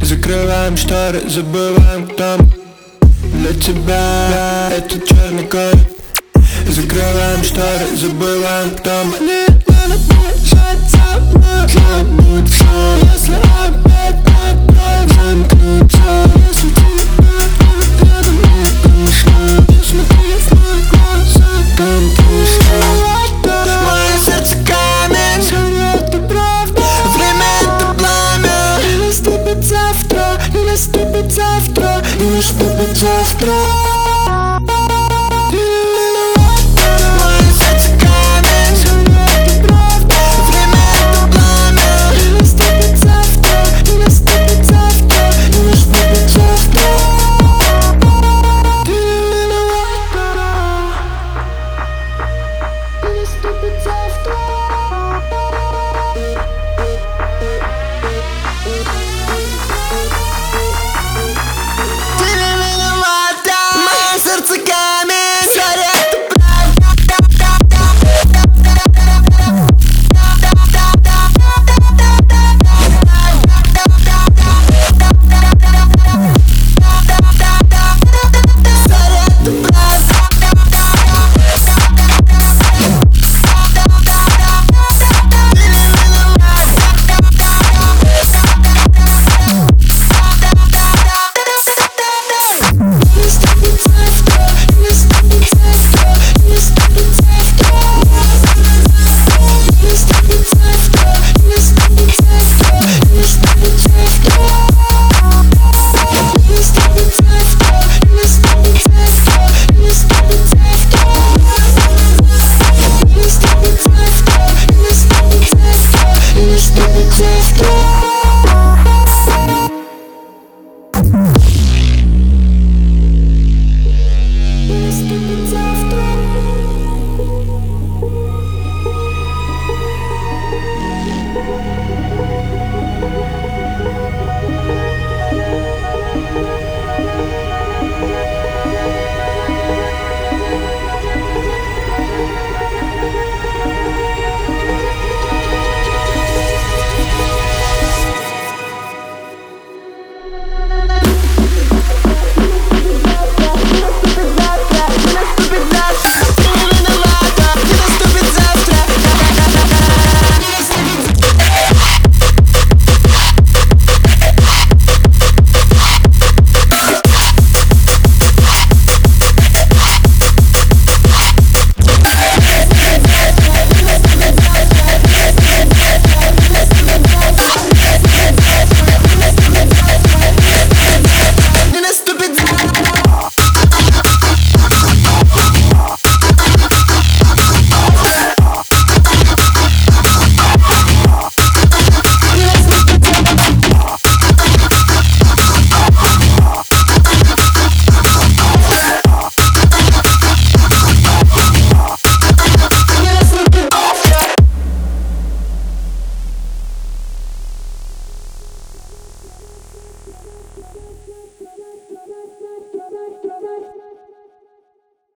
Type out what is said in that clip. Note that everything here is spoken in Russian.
Закрываем шторы, забываем, кто мы. Для тебя это черный кот. Закрываем шторы, забываем, кто мы. Не надо бежать за мной, забудь все. Если опять откроем, замкнуться. Если тебе рядом не дышно, не смотри в мои глаза, там пусто. Мое сердце камень, живет и правда. Время это пламя. Не наступит завтра, не наступит завтра, не наступит завтра.